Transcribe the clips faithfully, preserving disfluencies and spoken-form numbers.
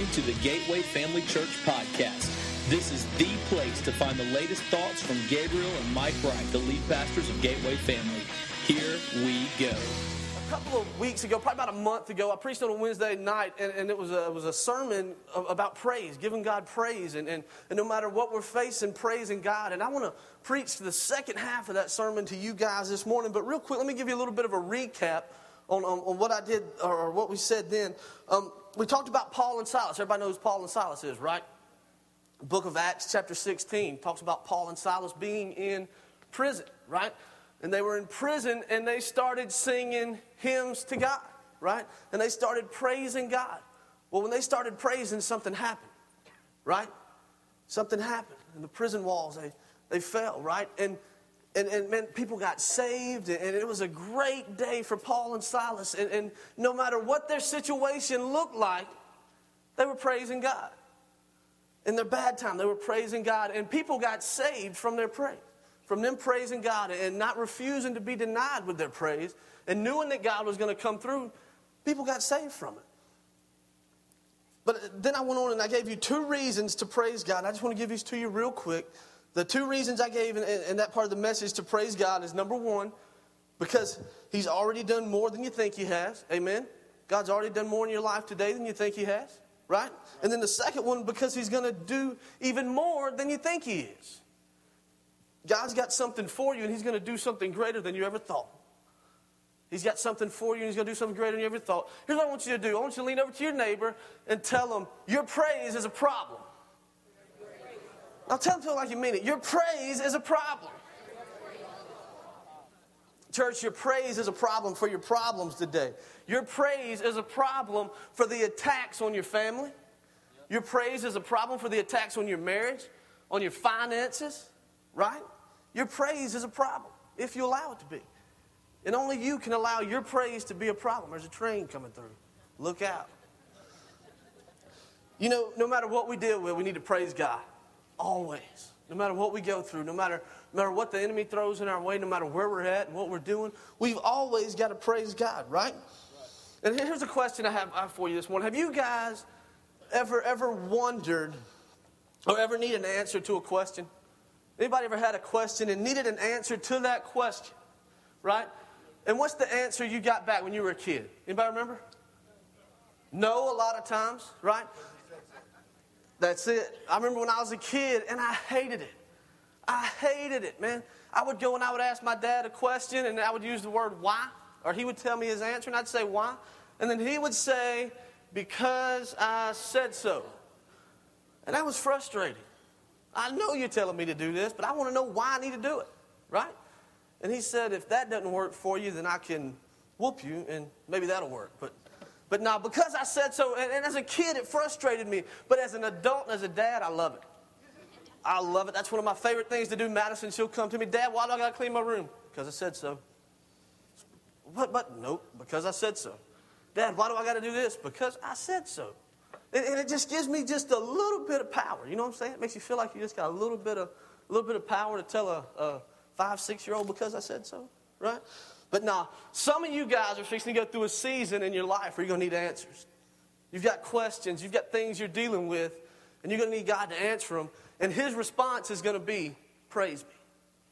listening to the Gateway Family Church podcast. This is the place to find the latest thoughts from Gabriel and Mike Wright, the lead pastors of Gateway Family. Here we go. A couple of weeks ago, probably about a month ago, I preached on a Wednesday night, and, and it was a, it was a sermon about praise, giving God praise, and, and, and no matter what we're facing, praising God. And I want to preach the second half of that sermon to you guys this morning. But real quick, let me give you a little bit of a recap on, on, on what I did, or what we said then. Um, we talked about Paul and Silas. Everybody knows who Paul and Silas is, right? The book of Acts, chapter sixteen, talks about Paul and Silas being in prison, right? And they were in prison, and they started singing hymns to God, right? And they started praising God. Well, when they started praising, something happened, right? Something happened. And the prison walls, they, they fell, right? And, and, and man, people got saved, and it was a great day for Paul and Silas. And, and no matter what their situation looked like, they were praising God. In their bad time, they were praising God, and people got saved from their praise. From them praising God and not refusing to be denied with their praise and knowing that God was going to come through, people got saved from it. But then I went on and I gave you two reasons to praise God. I just want to give these to you real quick. The two reasons I gave in, in that part of the message to praise God is, number one, because He's already done more than you think He has. Amen? God's already done more in your life today than you think He has. Right? And then the second one, because He's going to do even more than you think He is. God's got something for you, and He's going to do something greater than you ever thought. He's got something for you, and He's going to do something greater than you ever thought. Here's what I want you to do. I want you to lean over to your neighbor and tell them, your praise is a problem. Now tell them like you mean it. Your praise is a problem. Church, your praise is a problem for your problems today. Your praise is a problem for the attacks on your family. Your praise is a problem for the attacks on your marriage, on your finances, right? Your praise is a problem if you allow it to be. And only you can allow your praise to be a problem. There's a train coming through. Look out. You know, no matter what we deal with, we need to praise God. Always. No matter what we go through, no matter, no matter what the enemy throws in our way, no matter where we're at and what we're doing, we've always got to praise God, right? And here's a question I have, I have for you this morning. Have you guys ever, ever wondered or ever need an answer to a question? Anybody ever had a question and needed an answer to that question, right? And what's the answer you got back when you were a kid? Anybody remember? No, a lot of times, right? That's it. I remember when I was a kid, and I hated it. I hated it, man. I would go and I would ask my dad a question, and I would use the word why, or he would tell me his answer, and I'd say why. And then he would say, because I said so. And that was frustrating. I know you're telling me to do this, but I want to know why I need to do it, right? And he said, if that doesn't work for you, then I can whoop you, and maybe that'll work. But but now, because I said so, and, and as a kid, it frustrated me. But as an adult and as a dad, I love it. I love it. That's one of my favorite things to do. Madison, she'll come to me, Dad, why do I got to clean my room? Because I said so. But, but, nope, because I said so. Dad, why do I got to do this? Because I said so. And, and it just gives me just a little bit of power. You know what I'm saying? It makes you feel like you just got a little bit of, a little bit of power to tell a, a five, six-year-old because I said so, right? But now, some of you guys are fixing to go through a season in your life where you're going to need answers. You've got questions. You've got things you're dealing with, and you're going to need God to answer them. And His response is going to be, praise me.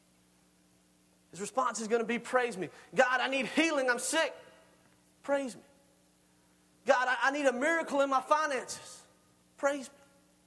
His response is going to be, praise me. God, I need healing. I'm sick. Praise me. God, I, I need a miracle in my finances. Praise me.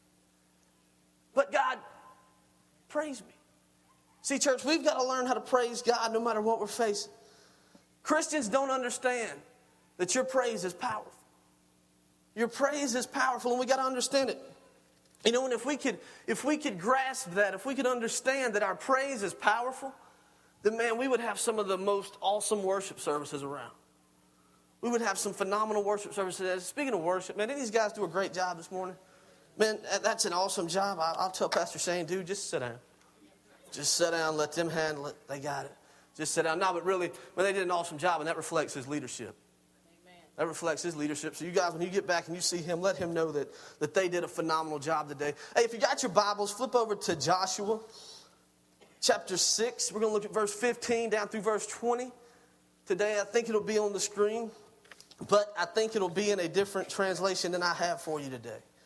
But God, praise me. See, church, we've got to learn how to praise God no matter what we're facing. Christians don't understand that your praise is powerful. Your praise is powerful, and we got to understand it. You know, and if we could, if we could grasp that, if we could understand that our praise is powerful, then man, we would have some of the most awesome worship services around. We would have some phenomenal worship services. Speaking of worship, man, didn't these guys do a great job this morning? Man, that's an awesome job. I'll tell Pastor Shane, dude, just sit down. Just sit down, let them handle it. They got it. Just sit down. No, but really, man, they did an awesome job, and that reflects his leadership. Amen. That reflects his leadership. So you guys, when you get back and you see him, let him know that, that they did a phenomenal job today. Hey, if you got your Bibles, flip over to Joshua chapter six. We're going to look at verse fifteen down through verse twenty. Today, I think it'll be on the screen, but I think it'll be in a different translation than I have for you today.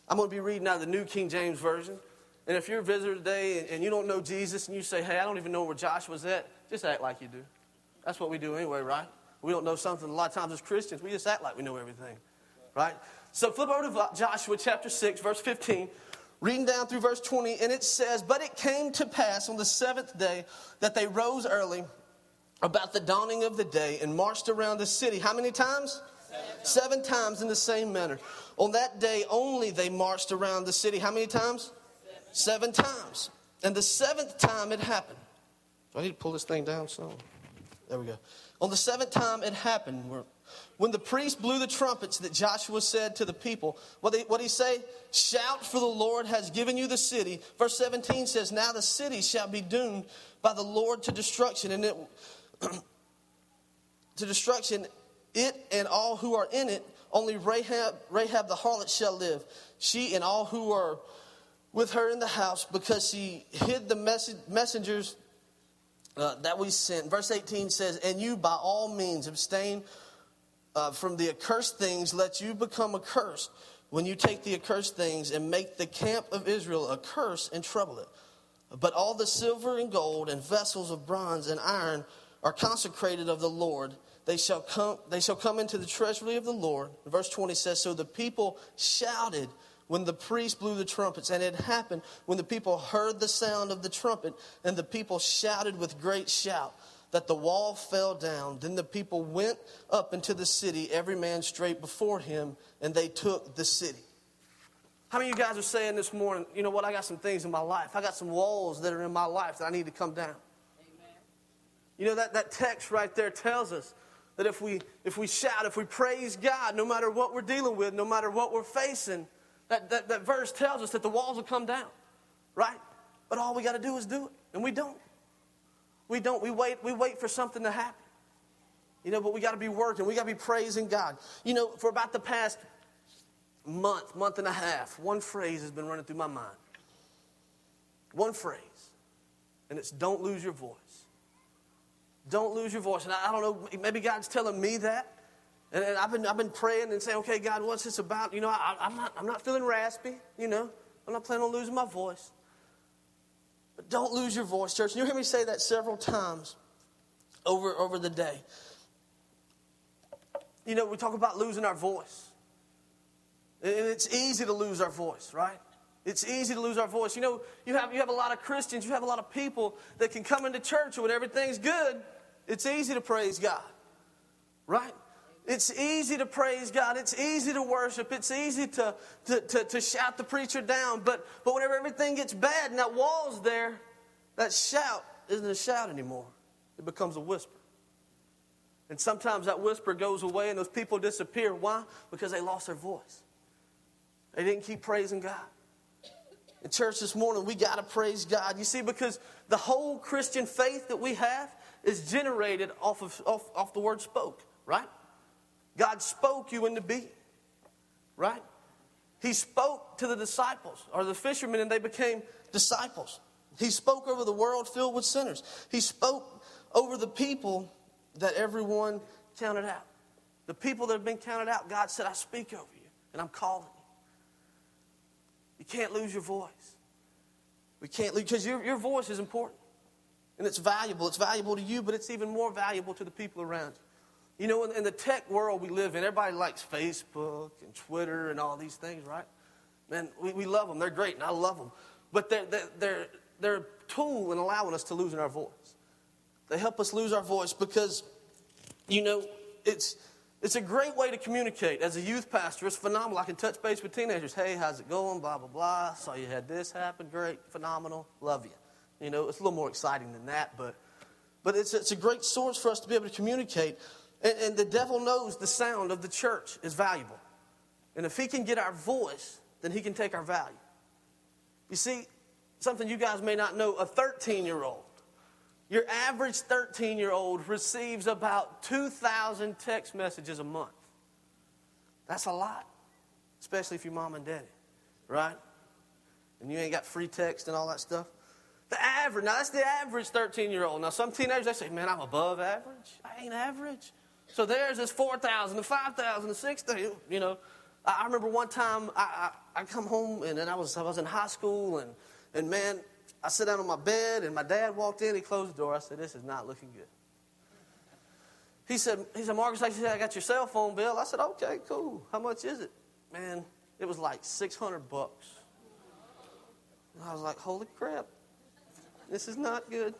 I'm going to be reading out of the New King James Version. And if you're a visitor today and, and you don't know Jesus and you say, hey, I don't even know where Joshua's at, just act like you do. That's what we do anyway, right? We don't know something. A lot of times as Christians, we just act like we know everything, right? So flip over to Joshua chapter six, verse fifteen, reading down through verse twenty, and it says, but it came to pass on the seventh day that they rose early about the dawning of the day and marched around the city. How many times? Seven. Seven times in the same manner. On that day only they marched around the city. How many times? Seven, Seven times. And the seventh time it happened. Do I need to pull this thing down some? There we go. On the seventh time it happened, when the priest blew the trumpets, that Joshua said to the people, what did what he say? Shout, for the Lord has given you the city. Verse seventeen says, now the city shall be doomed by the Lord to destruction, and it to destruction, it and all who are in it. Only Rahab, Rahab the harlot shall live, she and all who are with her in the house, because she hid the message, messengers uh, that we sent. Verse eighteen says, and you by all means abstain uh, from the accursed things, let you become accursed when you take the accursed things and make the camp of Israel a curse and trouble it. But all the silver and gold and vessels of bronze and iron are consecrated of the Lord. They shall come, they shall come into the treasury of the Lord. Verse twenty says, so the people shouted when the priest blew the trumpets. And it happened when the people heard the sound of the trumpet, and the people shouted with great shout, that the wall fell down. Then the people went up into the city, every man straight before him, and they took the city. How many of you guys are saying this morning, you know what, I got some things in my life. I got some walls that are in my life that I need to come down. Amen. You know, that, that text right there tells us that if we if we shout, if we praise God, no matter what we're dealing with, no matter what we're facing, that, that, that verse tells us that the walls will come down, right? But all we got to do is do it, and we don't. We don't. We wait. We wait for something to happen, you know. But we got to be working. We got to be praising God. You know, for about the past month, month and a half, one phrase has been running through my mind. One phrase, and it's "Don't lose your voice." Don't lose your voice. And I, I don't know, maybe God's telling me that. And, and I've been I've been praying and saying, okay, God, what's this about? You know, I, I'm not I'm not feeling raspy, you know. I'm not planning on losing my voice. But don't lose your voice, church. And you'll hear me say that several times over, over the day. You know, we talk about losing our voice. And it's easy to lose our voice, right? It's easy to lose our voice. You know, you have you have a lot of Christians, you have a lot of people that can come into church and when everything's good, it's easy to praise God, right? It's easy to praise God. It's easy to worship. It's easy to, to, to, to shout the preacher down. But, but whenever everything gets bad and that wall's there, that shout isn't a shout anymore. It becomes a whisper. And sometimes that whisper goes away and those people disappear. Why? Because they lost their voice. They didn't keep praising God. In church this morning, we got to praise God. You see, because the whole Christian faith that we have is generated off of off, off the word spoke, right? God spoke you into being, right? He spoke to the disciples or the fishermen and they became disciples. He spoke over the world filled with sinners. He spoke over the people that everyone counted out. The people that have been counted out, God said, I speak over you and I'm calling you. You can't lose your voice. We can't lose, because your, your voice is important. And it's valuable. It's valuable to you, but it's even more valuable to the people around you. You know, in, in the tech world we live in, everybody likes Facebook and Twitter and all these things, right? Man, we, we love them. They're great, and I love them. But they're, they're, they're, they're a tool in allowing us to lose our voice. They help us lose our voice because, you know, it's... It's a great way to communicate. As a youth pastor, it's phenomenal. I can touch base with teenagers. Hey, how's it going? Blah, blah, blah. Saw you had this happen. Great. Phenomenal. Love you. You know, it's a little more exciting than that, but but it's, it's a great source for us to be able to communicate. And, and the devil knows the sound of the church is valuable. And if he can get our voice, then he can take our value. You see, something you guys may not know, a thirteen-year-old. Your average thirteen-year-old receives about two thousand text messages a month. That's a lot, especially if you're mom and daddy, right? And you ain't got free text and all that stuff. The average, now that's the average thirteen-year-old. Now some teenagers, they say, man, I'm above average. I ain't average. So theirs is four thousand, to five thousand, to six thousand, you know. I, I remember one time I, I, I come home and, and I was I was in high school and, and man, I sit down on my bed and my dad walked in. He closed the door. I said, this is not looking good. He said, he said, Marcus, like you said, I got your cell phone bill. I said, okay, cool. How much is it? Man, it was like six hundred bucks. And I was like, holy crap. This is not good.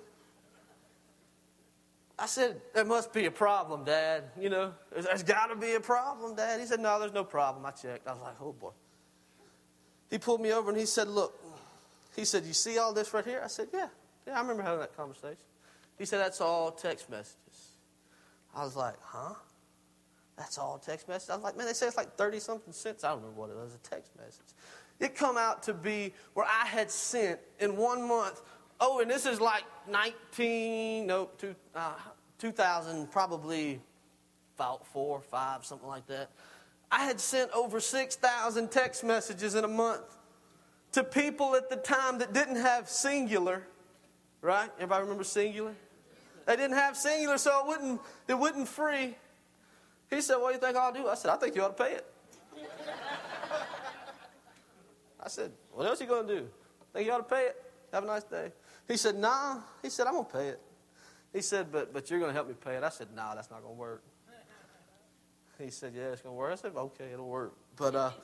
I said, there must be a problem, Dad. You know, there's, there's got to be a problem, Dad. He said, no, there's no problem. I checked. I was like, oh, boy. He pulled me over and he said, look. He said, you see all this right here? I said, yeah. Yeah, I remember having that conversation. He said, that's all text messages. I was like, huh? That's all text messages? I was like, man, they say it's like thirty-something cents. I don't remember what it was, a text message. It come out to be where I had sent in one month. Oh, and this is like nineteen, no, two, uh, two thousand, probably about four, five, something like that. I had sent over six thousand text messages in a month to people at the time that didn't have Singular, right? Everybody remember Singular? They didn't have Singular, so it wouldn't, it wouldn't free. He said, what do you think I'll do? I said, I think you ought to pay it. I said, what else are you going to do? Think you ought to pay it? Have a nice day. He said, nah. He said, I'm going to pay it. He said, but but you're going to help me pay it. I said, nah, that's not going to work. He said, yeah, it's going to work. I said, okay, it'll work. But uh,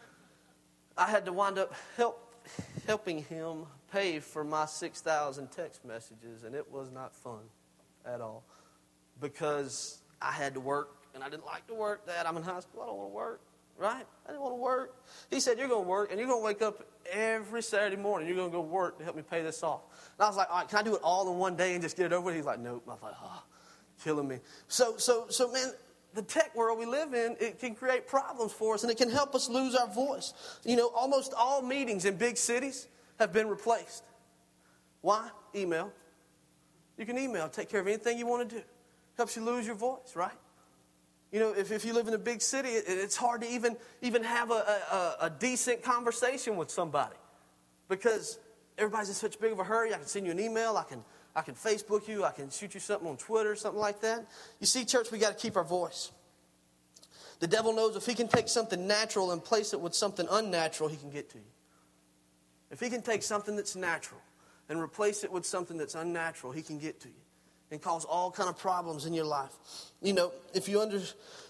I had to wind up help helping him pay for my six thousand text messages, and it was not fun at all because I had to work, and I didn't like to work. Dad, I'm in high school. I don't want to work, right? I didn't want to work. He said, you're going to work, and you're going to wake up every Saturday morning. You're going to go work to help me pay this off. And I was like, all right, can I do it all in one day and just get it over with? He's like, nope. I was like, oh, killing me. So, so, so, man, the tech world we live in, it can create problems for us, and it can help us lose our voice. You know, almost all meetings in big cities have been replaced. Why? Email. You can email, take care of anything you want to do. Helps you lose your voice, right? You know, if, if you live in a big city, it, it's hard to even, even have a, a, a decent conversation with somebody because everybody's in such big of a hurry. I can send you an email. I can, I can Facebook you. I can shoot you something on Twitter, something like that. You see, church, we got to keep our voice. The devil knows if he can take something natural and place it with something unnatural, he can get to you. If he can take something that's natural and replace it with something that's unnatural, he can get to you and cause all kind of problems in your life. You know, if you under,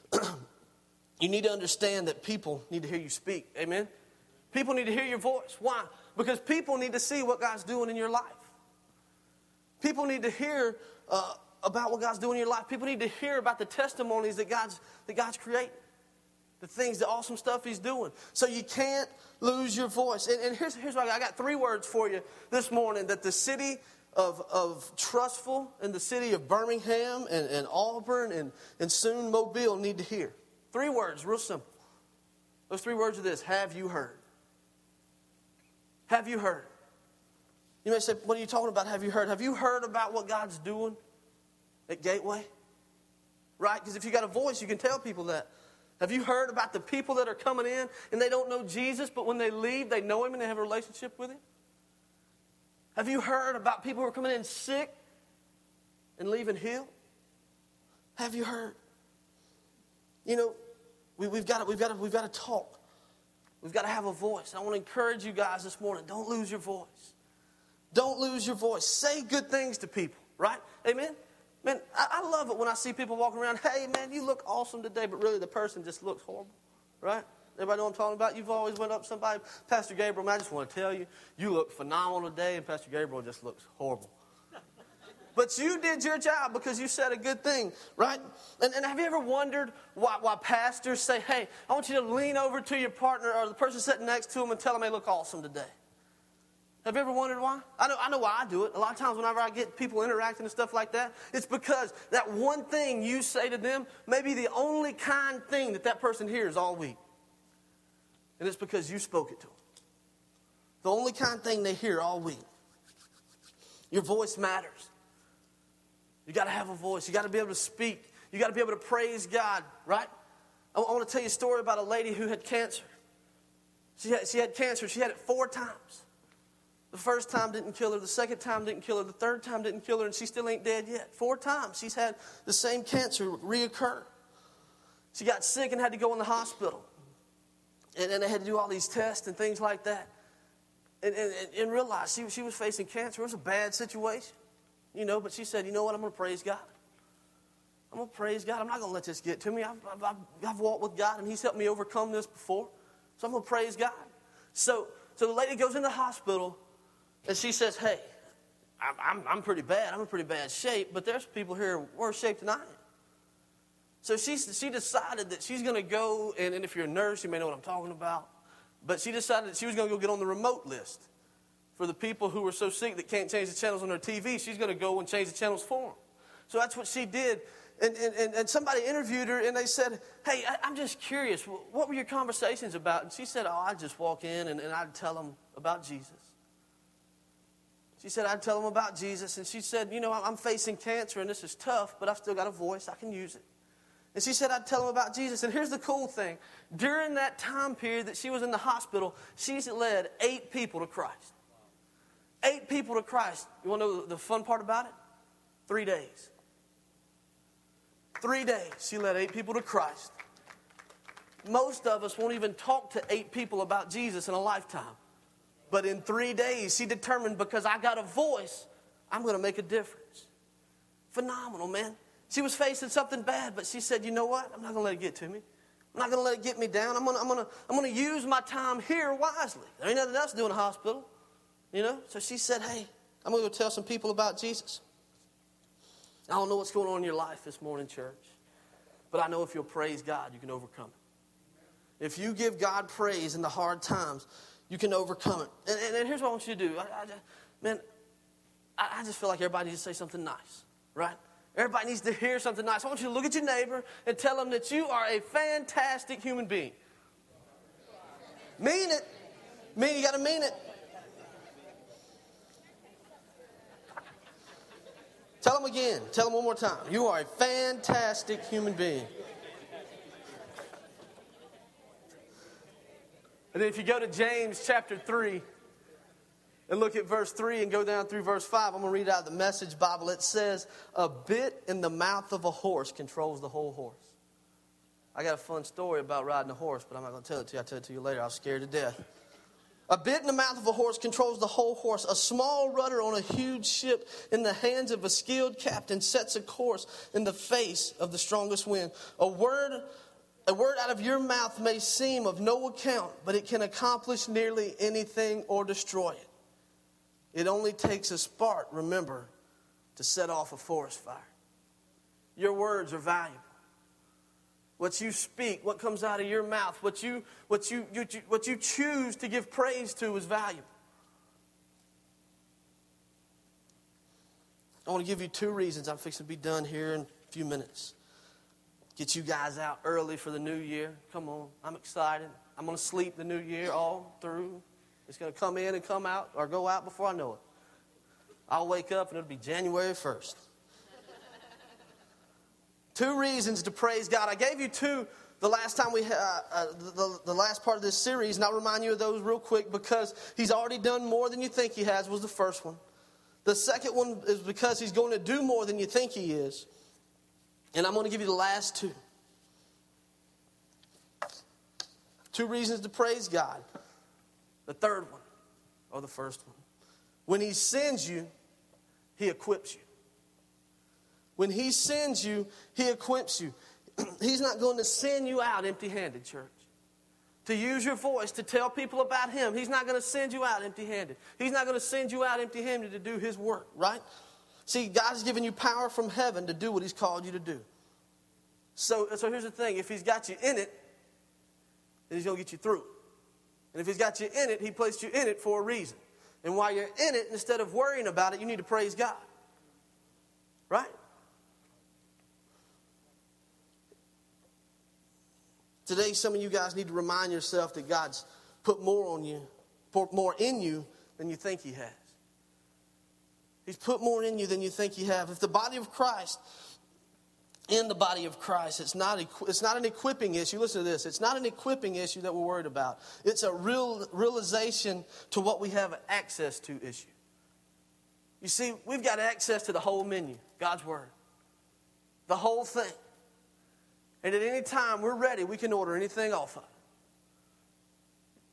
you need to understand that people need to hear you speak. Amen? People need to hear your voice. Why? Because people need to see what God's doing in your life. People need to hear uh, about what God's doing in your life. People need to hear about the testimonies that God's, that God's creating. The things, the awesome stuff he's doing. So you can't lose your voice. And, and here's, here's what I got. I got three words for you this morning that the city of, of Trustful and the city of Birmingham and, and Auburn and, and soon Mobile need to hear. Three words, real simple. Those three words are this: have you heard? Have you heard? You may say, what are you talking about? Have you heard? Have you heard about what God's doing at Gateway? Right? Because if you got a voice, you can tell people that. Have you heard about the people that are coming in and they don't know Jesus, but when they leave, they know him and they have a relationship with him? Have you heard about people who are coming in sick and leaving healed? Have you heard? You know, we, we've got to, we've got to, we've got to talk. We've got to have a voice. I want to encourage you guys this morning. Don't lose your voice. Don't lose your voice. Say good things to people, right? Amen? Man, I, I love it when I see people walking around, hey, man, you look awesome today, but really the person just looks horrible, right? Everybody know what I'm talking about? You've always went up to somebody, Pastor Gabriel, man, I just want to tell you, you look phenomenal today, and Pastor Gabriel just looks horrible. But you did your job because you said a good thing, right? And, and have you ever wondered why, why pastors say, hey, I want you to lean over to your partner or the person sitting next to them and tell them they look awesome today? Have you ever wondered why? I know, I know why I do it. A lot of times whenever I get people interacting and stuff like that, it's because that one thing you say to them may be the only kind thing that that person hears all week. And it's because you spoke it to them. The only kind thing they hear all week. Your voice matters. You got to have a voice. You got to be able to speak. You got to be able to praise God, right? I, I want to tell you a story about a lady who had cancer. She had, she had cancer. She had it four times. The first time didn't kill her. The second time didn't kill her. The third time didn't kill her, and she still ain't dead yet. Four times she's had the same cancer reoccur. She got sick and had to go in the hospital. and then they had to do all these tests and things like that. And, and, and realized she, she was facing cancer. It was a bad situation, you know, but she said, you know what, I'm going to praise God. I'm going to praise God. I'm not going to let this get to me. I've, I've, I've walked with God, and he's helped me overcome this before. So I'm going to praise God. So, so the lady goes in the hospital, and she says, hey, I'm, I'm, I'm pretty bad. I'm in pretty bad shape, but there's people here worse shape than I am. So she, she decided that she's going to go, and, and if you're a nurse, you may know what I'm talking about, but she decided that she was going to go get on the remote list for the people who were so sick that can't change the channels on their T V. She's going to go and change the channels for them. So that's what she did. And, and, and somebody interviewed her, and they said, hey, I, I'm just curious, what were your conversations about? And she said, oh, I'd just walk in, and, and I'd tell them about Jesus. She said, I'd tell them about Jesus. And she said, you know, I'm facing cancer, and this is tough, but I've still got a voice. I can use it. And she said, I'd tell them about Jesus. And here's the cool thing. During that time period that she was in the hospital, she's led eight people to Christ. Eight people to Christ. You want to know the fun part about it? Three days. Three days, she led eight people to Christ. Most of us won't even talk to eight people about Jesus in a lifetime. But in three days, she determined, because I got a voice, I'm going to make a difference. Phenomenal, man. She was facing something bad, but she said, you know what? I'm not going to let it get to me. I'm not going to let it get me down. I'm going to, I'm going to, I'm going to use my time here wisely. There ain't nothing else to do in a hospital, you know? So she said, hey, I'm going to go tell some people about Jesus. I don't know what's going on in your life this morning, church, but I know if you'll praise God, you can overcome it. If you give God praise in the hard times, you can overcome it. And, and, and here's what I want you to do. I, I, man, I, I just feel like everybody needs to say something nice, right? Everybody needs to hear something nice. I want you to look at your neighbor and tell them that you are a fantastic human being. Mean it. Mean, you got to mean it. Tell them again. Tell them one more time. You are a fantastic human being. And then if you go to James chapter three and look at verse three and go down through verse five, I'm going to read out of the Message Bible. It says, a bit in the mouth of a horse controls the whole horse. I got a fun story about riding a horse, but I'm not going to tell it to you. I'll tell it to you later. I was scared to death. A bit in the mouth of a horse controls the whole horse. A small rudder on a huge ship in the hands of a skilled captain sets a course in the face of the strongest wind. A word, a word out of your mouth may seem of no account, but it can accomplish nearly anything or destroy it. It only takes a spark, remember, to set off a forest fire. Your words are valuable. What you speak, what comes out of your mouth, what you, what you, you, what you choose to give praise to is valuable. I want to give you two reasons. I'm fixing to be done here in a few minutes. Get you guys out early for the new year. Come on, I'm excited. I'm going to sleep the new year all through. It's going to come in and come out or go out before I know it. I'll wake up and it'll be January first. Two reasons to praise God. I gave you two the last time we uh, uh, the, the last part of this series, and I'll remind you of those real quick because he's already done more than you think he has was the first one. The second one is because he's going to do more than you think he is. And I'm going to give you the last two. Two reasons to praise God. The third one, or the first one. When he sends you, he equips you. When he sends you, he equips you. He's not going to send you out empty-handed, church. To use your voice to tell people about him. He's not going to send you out empty-handed. He's not going to send you out empty-handed to do his work, right? See, God's given you power from heaven to do what he's called you to do. So, so here's the thing. If he's got you in it, then he's going to get you through it. And if he's got you in it, he placed you in it for a reason. And while you're in it, instead of worrying about it, you need to praise God. Right? Today, some of you guys need to remind yourself that God's put more on you, put more in you than you think he has. He's put more in you than you think you have. If the body of Christ, in the body of Christ, it's not, it's not an equipping issue. Listen to this. It's not an equipping issue that we're worried about. It's a real realization to what we have access to issue. You see, we've got access to the whole menu, God's Word. The whole thing. And at any time we're ready, we can order anything off of it.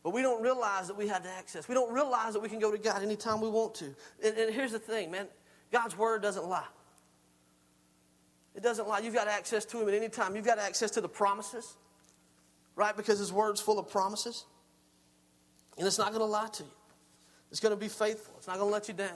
But we don't realize that we have the access. We don't realize that we can go to God anytime we want to. And, and here's the thing, man. God's word doesn't lie. It doesn't lie. You've got access to him at any time. You've got access to the promises, right? Because his word's full of promises. And it's not going to lie to you. It's going to be faithful. It's not going to let you down.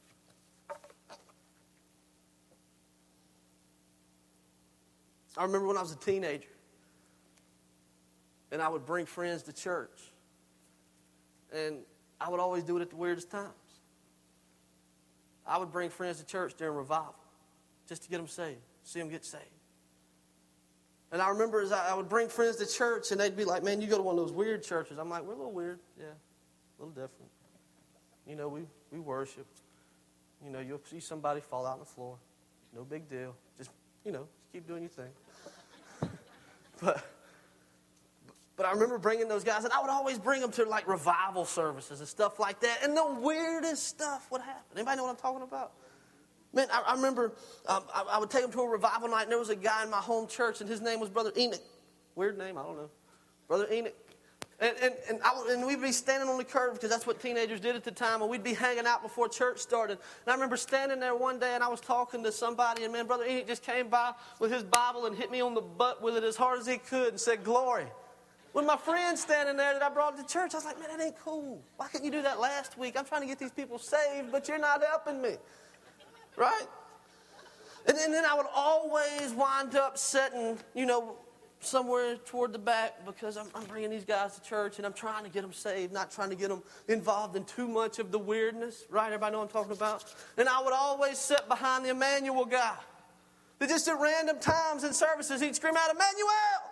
I remember when I was a teenager, and I would bring friends to church, and I would always do it at the weirdest times. I would bring friends to church during revival, just to get them saved, see them get saved. And I remember as I, I would bring friends to church, and they'd be like, man, you go to one of those weird churches. I'm like, we're a little weird, yeah, a little different. You know, we, we worship. You know, you'll see somebody fall out on the floor. No big deal. Just, you know, just keep doing your thing. But but I remember bringing those guys, and I would always bring them to, like, revival services and stuff like that. And the weirdest stuff would happen. Anybody know what I'm talking about? Man, I, I remember um, I, I would take them to a revival night, and there was a guy in my home church, and his name was Brother Enoch. Weird name, I don't know. Brother Enoch. And, and, and, I would, and we'd be standing on the curb, because that's what teenagers did at the time, and we'd be hanging out before church started. And I remember standing there one day, and I was talking to somebody, and man, Brother Enoch just came by with his Bible and hit me on the butt with it as hard as he could and said, glory. With my friend standing there that I brought to church, I was like, man, that ain't cool. Why couldn't you do that last week? I'm trying to get these people saved, but you're not helping me. Right? And then, and then I would always wind up sitting, you know, somewhere toward the back, because I'm, I'm bringing these guys to church, and I'm trying to get them saved, not trying to get them involved in too much of the weirdness. Right? Everybody know what I'm talking about? And I would always sit behind the Emmanuel guy. That just at random times in services, he'd scream out, Emmanuel!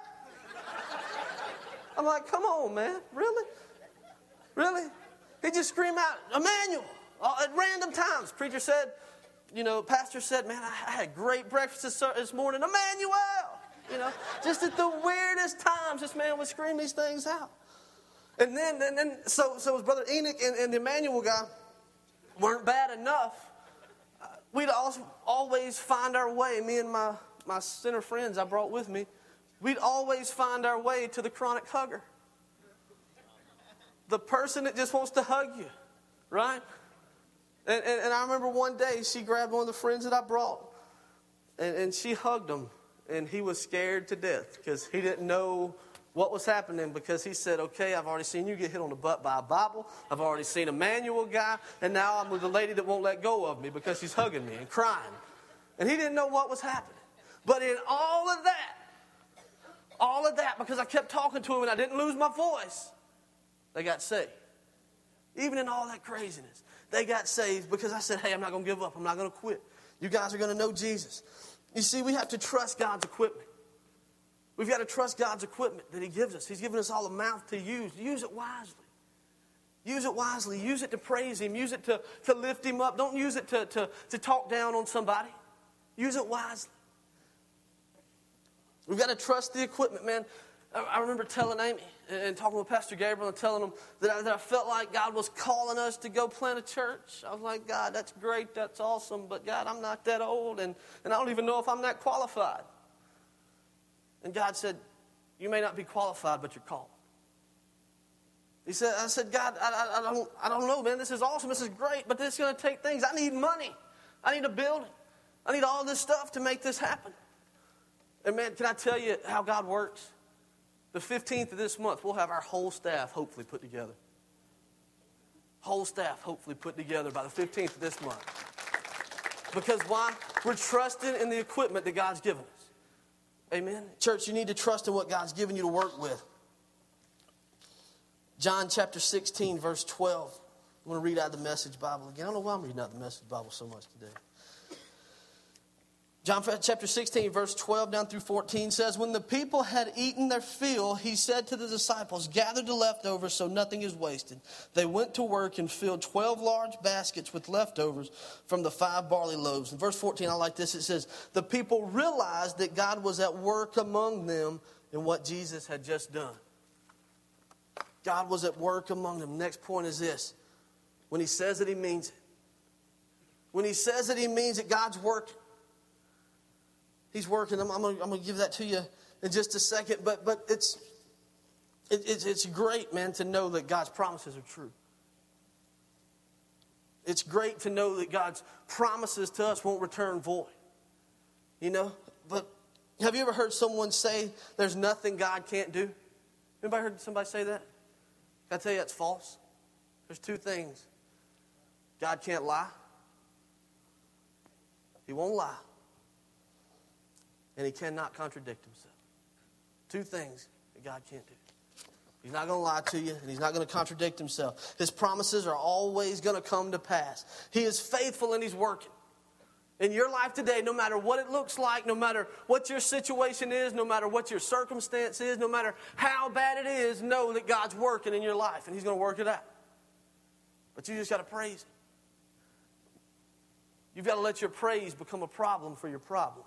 I'm like, come on, man. Really? Really? He'd just scream out, Emmanuel, at random times. Preacher said, you know, pastor said, man, I had great breakfast this, this morning. Emmanuel! You know, just at the weirdest times, this man would scream these things out. And then, and then so, so his brother Enoch and, and the Emmanuel guy weren't bad enough. Uh, we'd also always find our way, me and my, my center friends I brought with me, we'd always find our way to the chronic hugger. The person that just wants to hug you, right? And, and, and I remember one day she grabbed one of the friends that I brought, and, and she hugged him. And he was scared to death because he didn't know what was happening, because he said, okay, I've already seen you get hit on the butt by a Bible. I've already seen a Emmanuel guy. And now I'm with the lady that won't let go of me because she's hugging me and crying. And he didn't know what was happening. But in all of that, all of that, because I kept talking to him and I didn't lose my voice, they got saved. Even in all that craziness, they got saved because I said, hey, I'm not going to give up. I'm not going to quit. You guys are going to know Jesus. You see, we have to trust God's equipment. We've got to trust God's equipment that he gives us. He's given us all a mouth to use. Use it wisely. Use it wisely. Use it to praise him. Use it to, to lift him up. Don't use it to, to, to talk down on somebody. Use it wisely. We've got to trust the equipment, man. I remember telling Amy and talking with Pastor Gabriel and telling him that I, that I felt like God was calling us to go plant a church. I was like, God, that's great, that's awesome, but God, I'm not that old, and, and I don't even know if I'm that qualified. And God said, you may not be qualified, but you're called. He said, I said, God, I, I, I don't I don't know, man, this is awesome, this is great, but this is going to take things. I need money. I need a building. I need all this stuff to make this happen. And man, can I tell you how God works? The fifteenth of this month, we'll have our whole staff hopefully put together. Whole staff hopefully put together by the fifteenth of this month. Because why? We're trusting in the equipment that God's given us. Amen? Church, you need to trust in what God's given you to work with. John chapter sixteen, verse twelve. I'm going to read out the Message Bible again. I don't know why I'm reading out the Message Bible so much today. John chapter sixteen, verse twelve down through fourteen says, when the people had eaten their fill, he said to the disciples, gather the leftovers so nothing is wasted. They went to work and filled twelve large baskets with leftovers from the five barley loaves. In verse fourteen, I like this. It says, the people realized that God was at work among them in what Jesus had just done. God was at work among them. Next point is this. When he says it, he means it. When he says it, he means it. God's working. He's working. I'm, I'm going to give that to you in just a second. But but it's it, it's, it's great, man, to know that God's promises are true. It's great to know that God's promises to us won't return void. You know, but have you ever heard someone say there's nothing God can't do? Anybody heard somebody say that? Can I tell you that's false? There's two things. God can't lie. He won't lie. And he cannot contradict himself. Two things that God can't do. He's not going to lie to you, and he's not going to contradict himself. His promises are always going to come to pass. He is faithful and he's working. In your life today, no matter what it looks like, no matter what your situation is, no matter what your circumstance is, no matter how bad it is, know that God's working in your life, and he's going to work it out. But you just got to praise him. You've got to let your praise become a problem for your problem.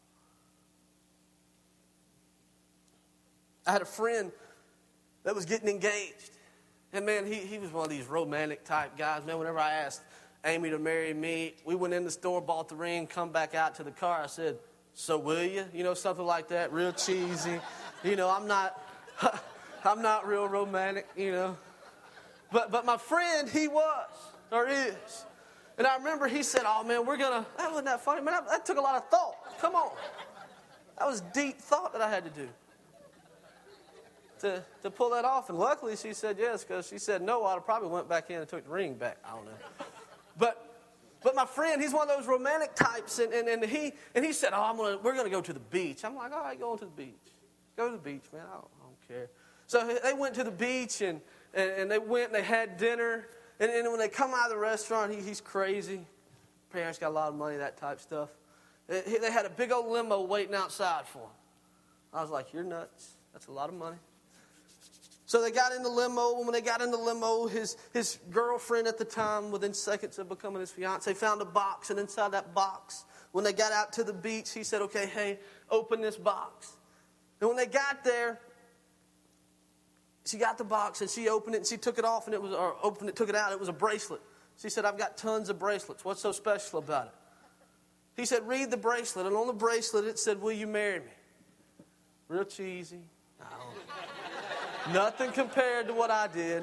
I had a friend that was getting engaged. And man, he, he was one of these romantic type guys. Man, whenever I asked Amy to marry me, we went in the store, bought the ring, come back out to the car. I said, so will you? You know, something like that, real cheesy. You know, I'm not, I'm not real romantic, you know. But but my friend, he was, or is. And I remember he said, oh man, we're going to, that wasn't that funny. Man, that, that took a lot of thought. Come on. That was deep thought that I had to do. To, to pull that off. And luckily she said yes, because she said no, I'd have probably went back in and took the ring back. I don't know. But but my friend, he's one of those romantic types, and, and, and he and he said, oh, I'm gonna we're gonna go to the beach. I'm like, all right, going to the beach. Go to the beach, man. I don't, I don't care. So they went to the beach and, and, and they went and they had dinner. And, and when they come out of the restaurant, he, he's crazy. Parents got a lot of money, that type stuff. They, they had a big old limo waiting outside for him. I was like, you're nuts. That's a lot of money. So they got in the limo, and when they got in the limo, his, his girlfriend at the time, within seconds of becoming his fiance, found a box, and inside that box, when they got out to the beach, he said, okay, hey, open this box. And when they got there, she got the box, and she opened it, and she took it off, and it was, or opened it, took it out, it was a bracelet. She said, I've got tons of bracelets. What's so special about it? He said, read the bracelet, and on the bracelet it said, will you marry me? Real cheesy. I don't know. Nothing compared to what I did.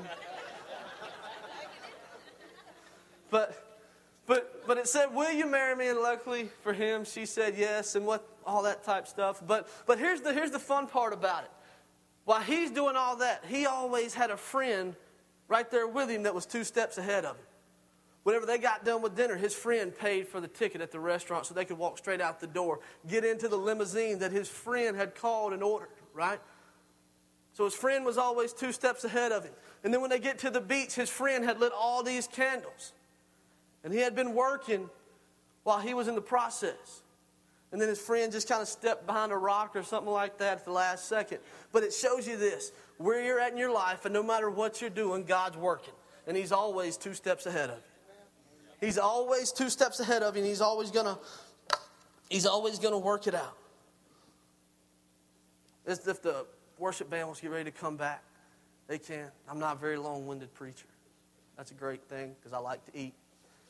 But but but it said, will you marry me? And luckily for him, she said yes, and what all that type stuff. But but here's the here's the fun part about it. While he's doing all that, he always had a friend right there with him that was two steps ahead of him. Whenever they got done with dinner, his friend paid for the ticket at the restaurant so they could walk straight out the door, get into the limousine that his friend had called and ordered, right? So his friend was always two steps ahead of him. And then when they get to the beach, his friend had lit all these candles. And he had been working while he was in the process. And then his friend just kind of stepped behind a rock or something like that at the last second. But it shows you this, where you're at in your life, and no matter what you're doing, God's working. And he's always two steps ahead of you. He's always two steps ahead of you, and he's always gonna, he's always gonna work it out. As if the worship band wants to get ready to come back, they can. I'm not a very long-winded preacher. That's a great thing because I like to eat.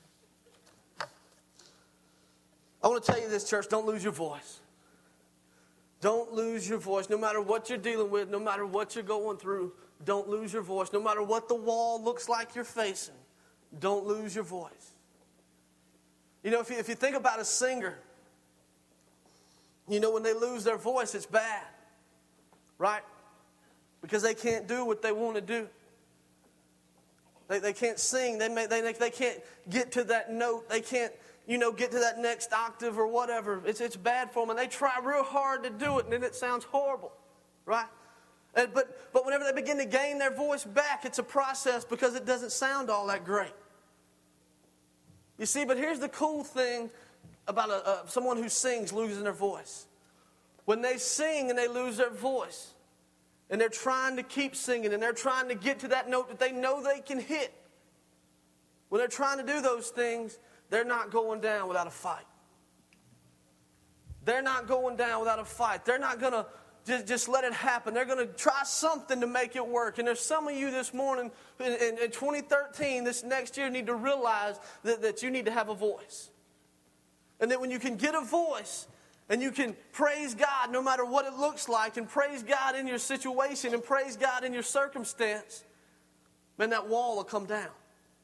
I want to tell you this, church, don't lose your voice. Don't lose your voice. No matter what you're dealing with, no matter what you're going through, don't lose your voice. No matter what the wall looks like you're facing, don't lose your voice. You know, if you, if you think about a singer, you know, when they lose their voice, it's bad. Right? Because they can't do what they want to do. They they can't sing. They may, they they can't get to that note. They can't, you know, get to that next octave or whatever. It's it's bad for them, and they try real hard to do it, and then it sounds horrible, right? And, but but whenever they begin to gain their voice back, it's a process because it doesn't sound all that great. You see, but here's the cool thing about a, a, someone who sings losing their voice. When they sing and they lose their voice, and they're trying to keep singing, and they're trying to get to that note that they know they can hit, when they're trying to do those things, they're not going down without a fight. They're not going down without a fight. They're not going to just, just let it happen. They're going to try something to make it work. And there's some of you this morning, in, in, in twenty thirteen, this next year, need to realize that, that you need to have a voice. And that when you can get a voice, and you can praise God no matter what it looks like, and praise God in your situation, and praise God in your circumstance, man, that wall will come down.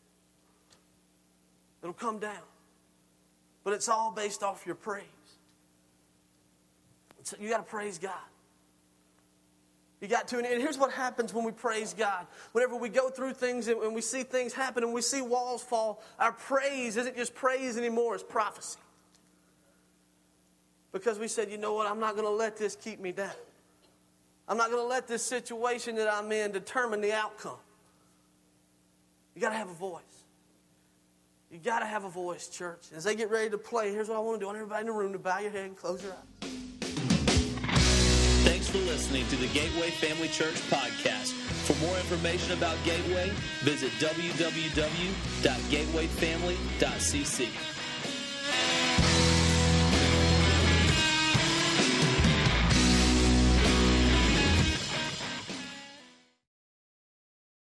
It'll come down. But it's all based off your praise. So you got to praise God. You got to. And here's what happens when we praise God. Whenever we go through things and we see things happen and we see walls fall, our praise isn't just praise anymore, it's prophecy. Because we said, you know what, I'm not going to let this keep me down. I'm not going to let this situation that I'm in determine the outcome. You got to have a voice. You got to have a voice, church. As they get ready to play, here's what I want to do. I want everybody in the room to bow your head and close your eyes. Thanks for listening to the Gateway Family Church podcast. For more information about Gateway, visit w w w dot gateway family dot c c.